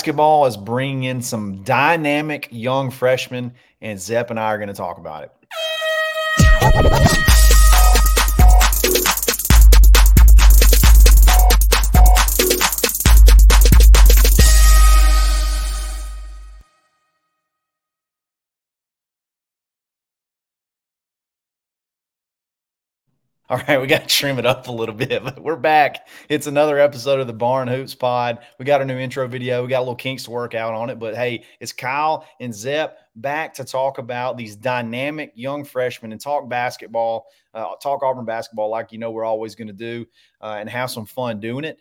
basketball is bringing in some dynamic young freshmen, and Zepp and I are going to talk about it. All right, we got to trim it up a little bit, but we're back. It's another episode of the Barn Hoops Pod. We got our new intro video. We got a little kinks to work out on it, but hey, it's Kyle and Zepp back to talk about these dynamic young freshmen and talk basketball, talk Auburn basketball like you know we're always going to do, and have some fun doing it.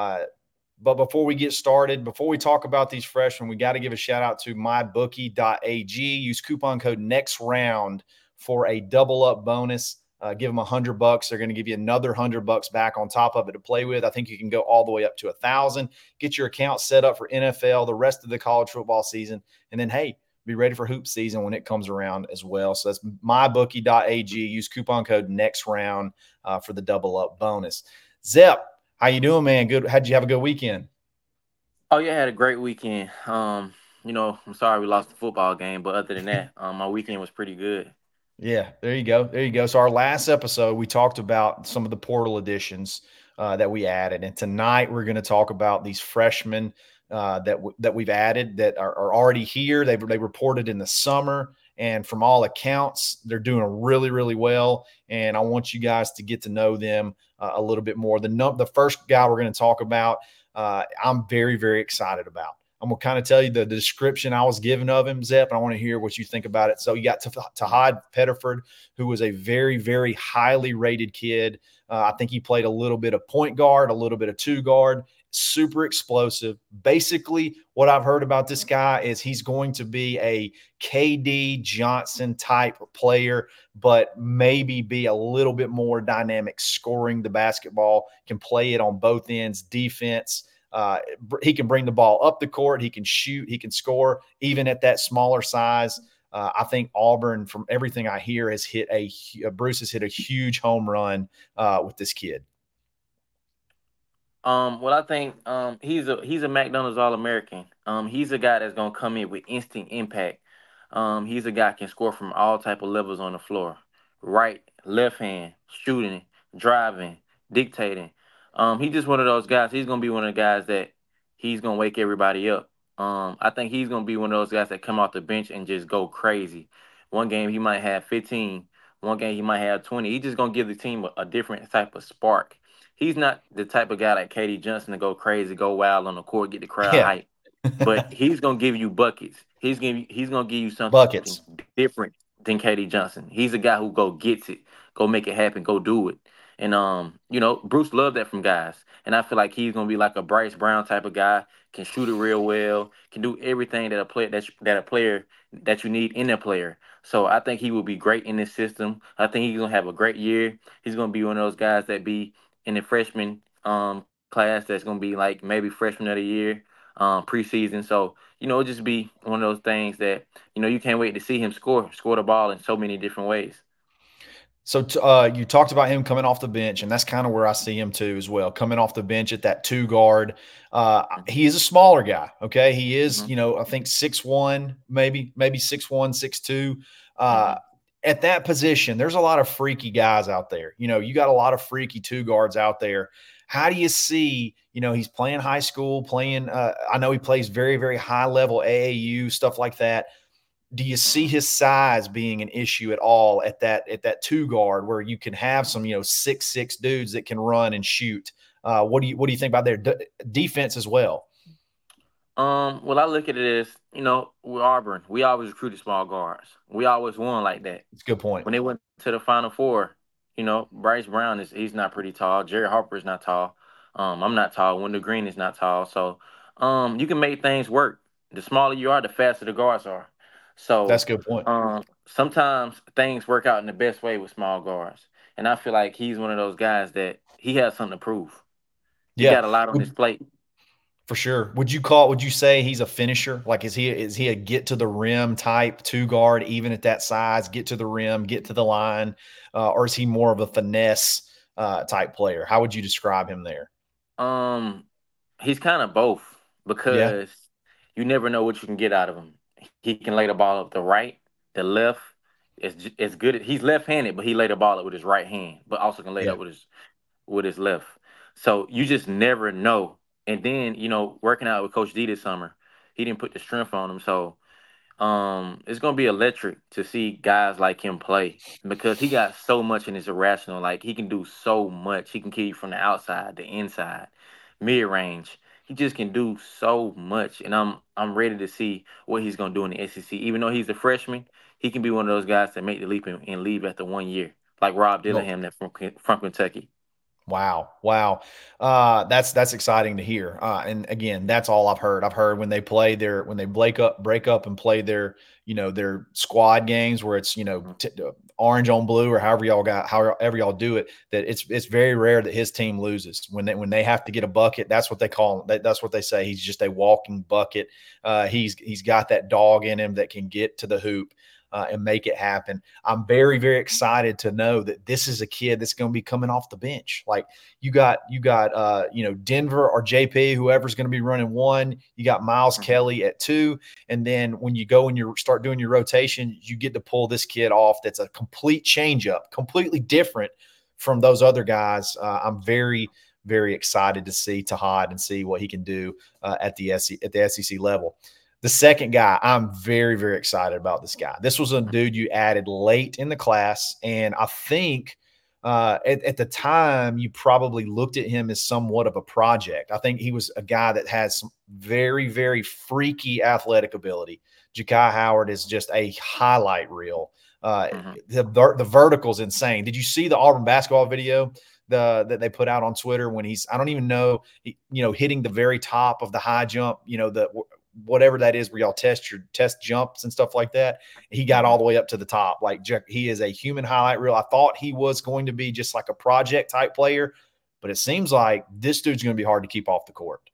But before we get started, before we talk about these freshmen, we got to give a shout out to mybookie.ag. Use coupon code NEXTROUND for a double up bonus. Give them $100. They're going to give you another $100 back on top of it to play with. I think you can go all the way up to 1,000. Get your account set up for NFL, the rest of the college football season, and then hey, be ready for hoop season when it comes around as well. So that's mybookie.ag. Use coupon code NEXTROUND for the double up bonus. Zepp, how you doing, man? Good. How'd you have a good weekend? Oh yeah, I had a great weekend. I'm sorry we lost the football game, but other than that, my weekend was pretty good. Yeah, there you go. There you go. So our last episode, we talked about some of the portal additions that we added, and tonight we're going to talk about these freshmen that we've added that are already here. They reported in the summer, and from all accounts, they're doing really really well. And I want you guys to get to know them a little bit more. The first guy we're going to talk about, I'm very very excited about. I'm going to kind of tell you the description I was given of him, Zepp, and I want to hear what you think about it. So you got Tahad Pettiford, who was a very, very highly rated kid. I think he played a little bit of point guard, a little bit of two guard, super explosive. Basically, what I've heard about this guy is he's going to be a KD Johnson type player, but maybe be a little bit more dynamic scoring the basketball, can play it on both ends, defense. He can bring the ball up the court. He can shoot. He can score even at that smaller size. I think Auburn, from everything I hear, has hit Bruce has hit a huge home run with this kid. Well, I think he's a McDonald's All American. He's a guy that's gonna come in with instant impact. He's a guy can score from all type of levels on the floor, right, left hand, shooting, driving, dictating. He's just one of those guys. He's gonna be one of the guys that he's gonna wake everybody up. I think he's gonna be one of those guys that come off the bench and just go crazy. One game he might have 15. One game he might have 20. He's just gonna give the team a different type of spark. He's not the type of guy like Katie Johnson to go crazy, go wild on the court, get the crowd Yeah, hype. But he's gonna give you buckets. He's gonna give you something buckets. different than Katie Johnson. He's a guy who go gets it, go make it happen, go do it. And Bruce loved that from guys. And I feel like he's gonna be like a Bryce Brown type of guy, can shoot it real well, can do everything that a player that you need in a player. So I think he will be great in this system. I think he's gonna have a great year. He's gonna be one of those guys that be in the freshman class that's gonna be like maybe freshman of the year, preseason. So it'll just be one of those things that you can't wait to see him score the ball in so many different ways. So you talked about him coming off the bench, and that's kind of where I see him too as well. Coming off the bench at that two guard, he is a smaller guy. Okay, he is, Hmm. I think 6'1", maybe 6'1", 6'2". Uh, Hmm. at that position, there's a lot of freaky guys out there. You got a lot of freaky two guards out there. How do you see? He's playing high school, playing. I know he plays very, very high level AAU stuff like that. Do you see his size being an issue at all at that two guard where you can have some 6'6" dudes that can run and shoot? What do you think about their defense as well? Well, I look at it as with Auburn, we always recruited small guards. We always won like that. It's a good point. When they went to the Final Four, Bryce Brown he's not pretty tall. Jerry Harper is not tall. I'm not tall. Wendell Green is not tall. So, you can make things work. The smaller you are, the faster the guards are. That's So, a good point. sometimes things work out in the best way with small guards. And I feel like he's one of those guys that he has something to prove. He Yeah. got a lot on his plate. For sure. Would you say he's a finisher? Like is he a get to the rim type two guard, even at that size, get to the rim, get to the line, or is he more of a finesse type player? How would you describe him there? Um, he's kind of both Yeah. because You never know what you can get out of him. He can lay the ball up the right, the left. It's good. He's left-handed, but he lay the ball up with his right hand, but also can lay it Yeah. up with his left. So you just never know. And then working out with Coach D this summer, he didn't put the strength on him, so it's gonna be electric to see guys like him play because he got so much in his irrational. Like he can do so much. He can kill you from the outside, the inside, mid range. He just can do so much, and I'm ready to see what he's gonna do in the SEC. Even though he's a freshman, he can be one of those guys that make the leap and leave after 1 year, like Rob No. Dillingham, that from Kentucky. Wow, wow, that's exciting to hear. And again, that's all I've heard. I've heard when they break up and play their their squad games where it's orange on blue or however y'all do it. That it's very rare that his team loses when they have to get a bucket. That's what they call him. That's what they say. He's just a walking bucket. He's got that dog in him that can get to the hoop. And make it happen. I'm very, very excited to know that this is a kid that's going to be coming off the bench. Like you got Denver or JP, whoever's going to be running one. You got Miles Mhm. Kelly at two, and then when you go and you start doing your rotation, you get to pull this kid off. That's a complete changeup, completely different from those other guys. I'm very, very excited to see Tahad and see what he can do at the SEC level. The second guy, I'm very, very excited about this guy. This was a dude you added late in the class, and I think at the time you probably looked at him as somewhat of a project. I think he was a guy that has some very, very freaky athletic ability. Ja'Kai Howard is just a highlight reel. Uh, Mhm. the vertical's insane. Did you see the Auburn basketball video that they put out on Twitter when he's I don't even know hitting the very top of the high jump, the whatever that is where y'all test jumps and stuff like that. He got all Mhm. the way up to the top. Like he is a human highlight reel. I thought he was going to be just like a project type player, but it seems like this dude's going to be hard to keep off the court.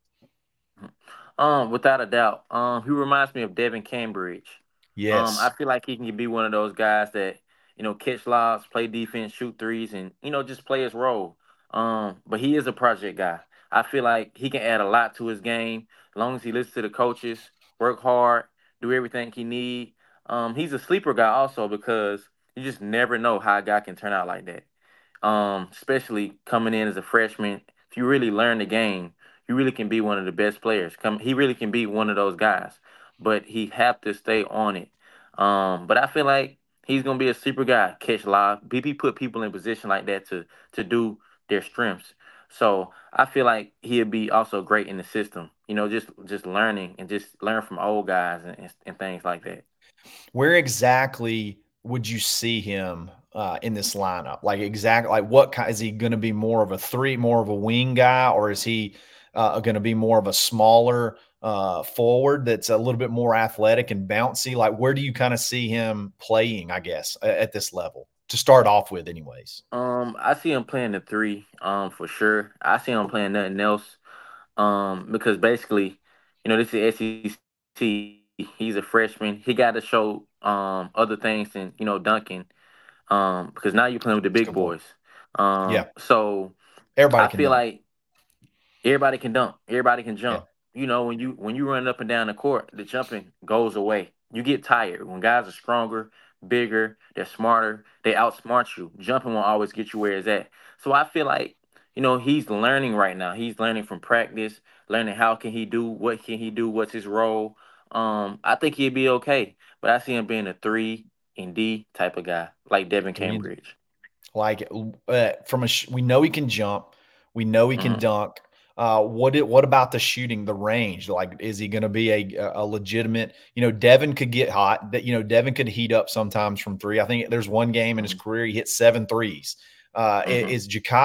Without a doubt. He reminds me of Devin Cambridge. I Yes. feel like he can be one of those guys that catch lobs, play defense, shoot threes, and just play his role. But he is a project guy. I feel like he can add a lot to his game as long as he listens to the coaches, work hard, do everything he need. He's a sleeper guy also because you just never know how a guy can turn out like that. Especially coming in as a freshman. If you really learn the game, you really can be one of the best players. He really can be one of those guys, but he have to stay on it. But I feel like he's gonna be a super guy, catch live. BP put people in position like that to do their strengths. So I feel like he'd be also great in the system. Just learning and just learn from old guys and things like that. Where exactly would you see him in this lineup? Like exactly like what kind is he going to be more of a three, more of a wing guy, or is he going to be more of a smaller forward that's a little bit more athletic and bouncy? Like where do you kind of see him playing? I guess at this level to start off with, anyways. I see him playing the three, for sure. I see him playing nothing else. Because basically, this is SEC. He's a freshman. He got to show other things than dunking. Because now you're playing with the That's a big good point. boys. Yeah, So everybody I can feel dunk. like everybody can dunk. Everybody can Yeah, jump. When you run up and down the court, the jumping goes away. You get tired. When guys are stronger, bigger, they're smarter, they outsmart you. Jumping won't always get you where it's at. So I feel like, he's learning right now. He's learning from practice, learning how can he do, what can he do, what's his role. I think he'd be okay. But I see him being a three and D type of guy, like Devin three and Cambridge. like we know he can jump, we know he can Hmm. dunk. What about the shooting, the range? Like, is he going to be a legitimate? Devin could get hot. That Devin could heat up sometimes from three. I think there's one game in his Hmm. career he hit 7 threes. Hmm.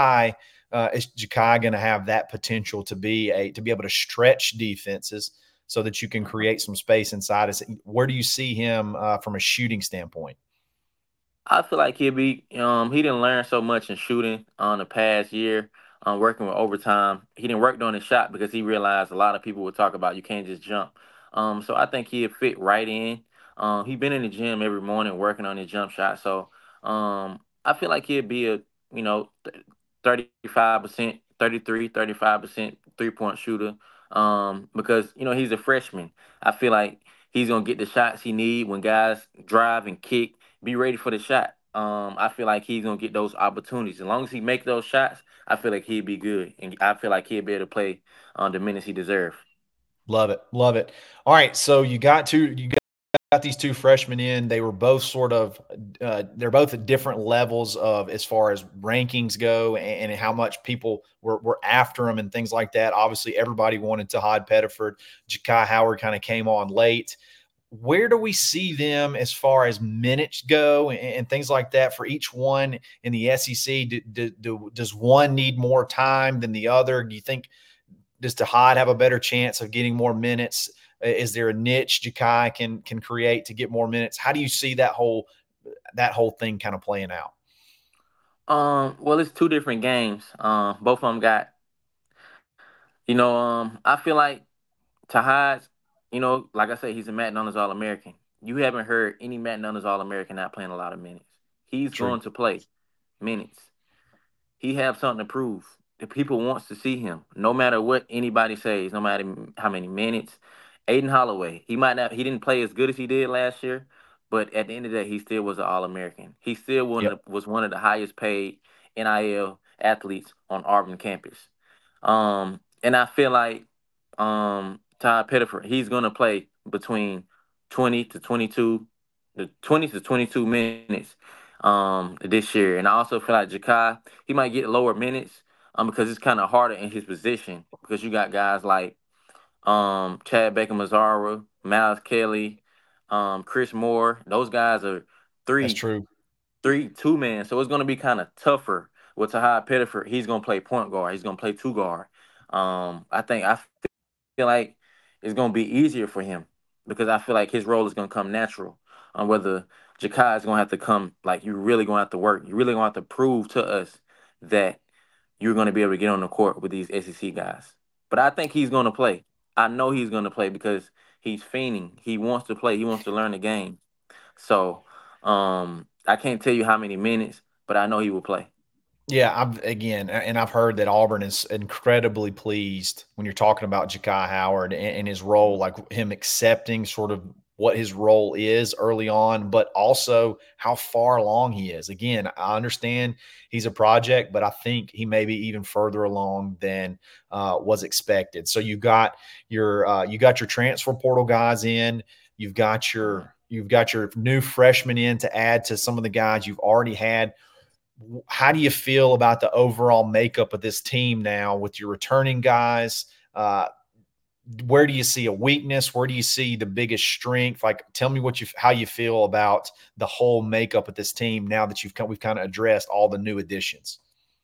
Is Jakai going to have that potential to be able to stretch defenses so that you can Hmm. create some space inside? Where do you see him from a shooting standpoint? I feel like he didn't learn so much in shooting on the past year, working with overtime. He didn't work on his shot because he realized a lot of people would talk about you can't just jump. So I think he'd fit right in. He been in the gym every morning working on his jump shot. So I feel like he'd be a, 35%, 33, 35% 3-point shooter. because he's a freshman. I feel like he's gonna get the shots he need when guys drive and kick. Be ready for the shot. I feel like he's gonna get those opportunities. As long as he make those shots, I feel like he'd be good, and I feel like he'll be able to play the minutes he deserves. Love it. Love it. All right. So you got these two freshmen in. They were both sort of they're both at different levels of as far as rankings go and how much people were after them and things like that. Obviously, everybody wanted Tahad Pettiford. Ja'Kai Howard kind of came on late. Where do we see them as far as minutes go and things like that for each one in the SEC? Does one need more time than the other? Do you think does Tahad have a better chance of getting more minutes? Is there a niche Ja'Kai can create to get more minutes? How do you see that whole thing kind of playing out? Well, it's two different games. Both of them got, I feel like Tahad's, like I said, he's a Matt Nunnals All American. You haven't heard any Matt Nunnals All American not playing a lot of minutes. He's True. going to play minutes. He have something to prove. The people wants to see him, no matter what anybody says, no matter how many minutes. Aiden Holloway, he didn't play as good as he did last year, but at the end of the day, he still was an All American. He still Yep. was one of the highest paid NIL athletes on Auburn campus. And I feel like Todd Pettiford, he's gonna play between 20 to 22 minutes this year. And I also feel like Ja'Kai, he might get lower minutes because it's kind of harder in his position because you got guys like Chad Baker Mazzara, Miles Kelly, Chris Moore. Those guys are That's three true. three two man. So it's gonna be kind of tougher with Tahad Pettiford. He's gonna play point guard. He's gonna play two guard. I feel like it's gonna be easier for him because I feel like his role is gonna come natural. Whether Ja'Kai is gonna have to come, like you're really gonna have to work. You're really gonna have to prove to us that you're gonna be able to get on the court with these SEC guys. But I think he's gonna play. I know he's gonna play because he's fiending. He wants to play. He wants to learn the game. So I can't tell you how many minutes, but I know he will play. Yeah, I've heard that Auburn is incredibly pleased when you're talking about Ja'Kai Howard and his role, like him accepting sort of what his role is early on, but also how far along he is. Again, I understand he's a project, but I think he may be even further along than was expected. So you got your transfer portal guys in, you've got Mhm. your new freshmen in to add to some of the guys you've already had. How do you feel about the overall makeup of this team now with your returning guys? Where do you see a weakness? Where do you see the biggest strength? Like, tell me how you feel about the whole makeup of this team now that we've kind of addressed all the new additions.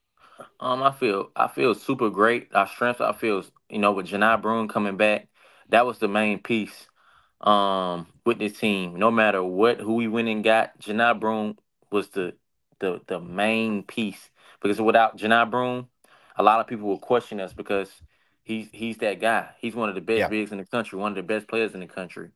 I feel super great. Our strength, I feel, with Janai Broom coming back, that was the main piece. With this team, no matter who we went and got, Janai Broom was the main piece because without Janai Broom, a lot of people will question us because he's that guy. He's one of the best Yeah, bigs in the country, one of the best players in the country.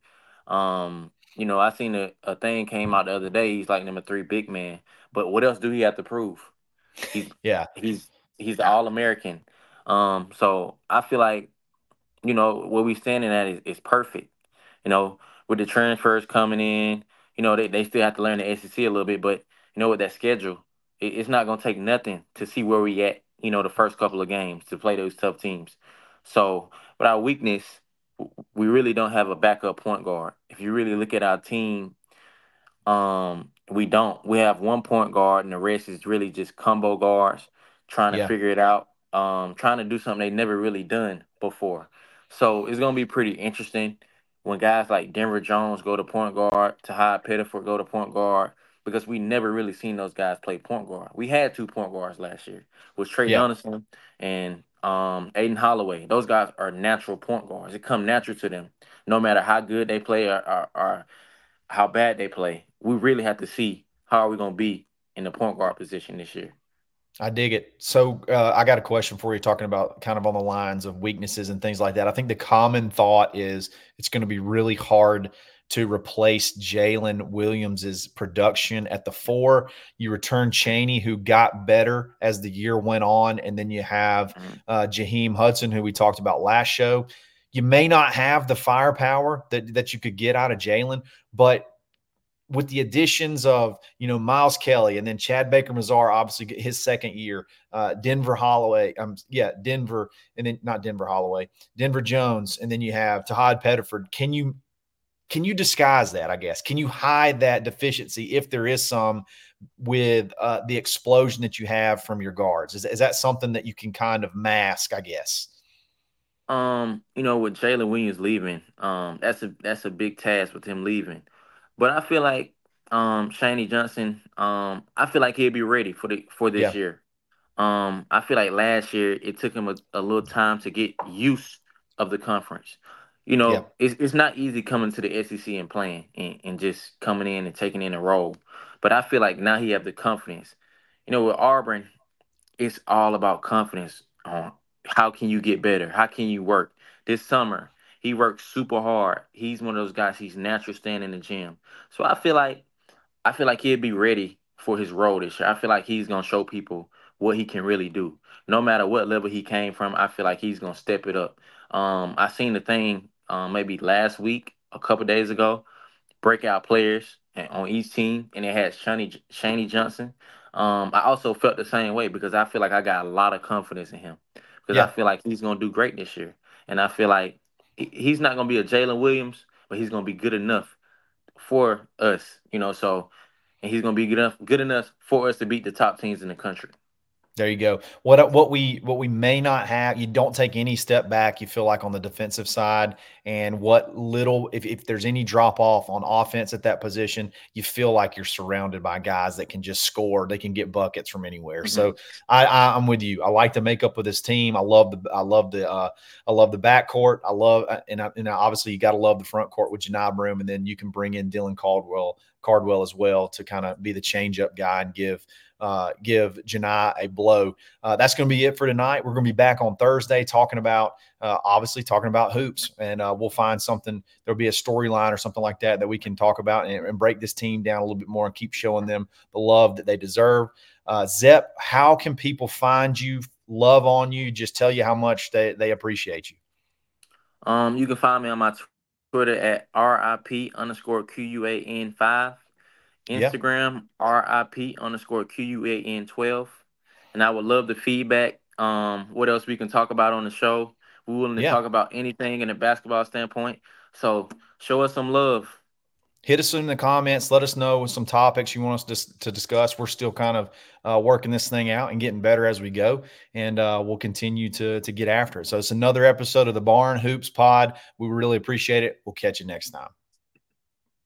I seen a thing came out the other day. He's like number three big man, but what else do he have to prove? He's yeah, he's he's the All American. So I feel like where we standing at is perfect. You know, with the transfers coming in, they still have to learn the SEC a little bit, but with that schedule, it's not gonna take nothing to see where we at. The first couple of games to play those tough teams. So, but our weakness, we really don't have a backup point guard. If you really look at our team, we don't. We have one point guard, and the rest is really just combo guards trying to yeah, figure it out. Trying to do something they never really done before. So it's gonna be pretty interesting when guys like Denver Jones go to point guard, Tahad Pettiford go to point guard, because we never really seen those guys play point guard. We had two point guards last year, with Trey yeah. Donaldson and Aiden Holloway. Those guys are natural point guards. It come natural to them, no matter how good they play or how bad they play. We really have to see how are we going to be in the point guard position this year. I dig it. So I got a question for you, talking about kind of on the lines of weaknesses and things like that. I think the common thought is it's going to be really hard to replace Jalen Williams' production at the 4. You return Chaney, who got better as the year went on, and then you have Jaheim Hudson, who we talked about last show. You may not have the firepower that you could get out of Jalen, but with the additions of Miles Kelly and then Chad Baker-Mazar, obviously his second year, Denver Holloway, Denver, and then not Denver Holloway, Denver Jones, and then you have Tahad Pettiford. Can you disguise that? I guess can you hide that deficiency if there is some with the explosion that you have from your guards? Is that something that you can kind of mask? I guess. With Jalen Williams leaving, that's a big task with him leaving. But I feel like Shaney Johnson, I feel like he'll be ready for this Yeah. year. I feel like last year it took him a little time to get used of the conference. Yeah. It's not easy coming to the SEC and playing and just coming in and taking in a role. But I feel like now he have the confidence. With Auburn, it's all about confidence on how can you get better? How can you work? This summer, he worked super hard. He's one of those guys, he's natural staying in the gym. So I feel like he'll be ready for his role this year. I feel like he's gonna show people what he can really do. No matter what level he came from, I feel like he's gonna step it up. I seen the thing maybe last week, a couple days ago, breakout players on each team, and it had Shaney Johnson. I also felt the same way because I feel like I got a lot of confidence in him because I Yeah. feel like he's gonna do great this year, and I feel like he's not gonna be a Jalen Williams, but he's gonna be good enough for us, So, and he's gonna be good enough for us to beat the top teams in the country. There you go. What we may not have, you don't take any step back, you feel like on the defensive side, and what little if there's any drop off on offense at that position, you feel like you're surrounded by guys that can just score, they can get buckets from anywhere. Hmm. So I'm with you. I like the makeup of this team. I love the backcourt. I love and obviously you got to love the front court with Janai Broom, and then you can bring in Dylan Cardwell as well to kind of be the change up guy and give Janai a blow. That's going to be it for tonight. We're going to be back on Thursday talking about hoops, and we'll find something. There'll be a storyline or something like that we can talk about and break this team down a little bit more and keep showing them the love that they deserve. Zep, how can people find you, love on you, just tell you how much they appreciate you? You can find me on my Twitter at RIP_QUAN5. Yeah, Instagram, RIP_QUAN12. And I would love the feedback. What else we can talk about on the show? We're willing to yeah. talk about anything in a basketball standpoint. So show us some love. Hit us in the comments. Let us know some topics you want us to discuss. We're still kind of working this thing out and getting better as we go, and we'll continue to get after it. So it's another episode of the Barn Hoops Pod. We really appreciate it. We'll catch you next time.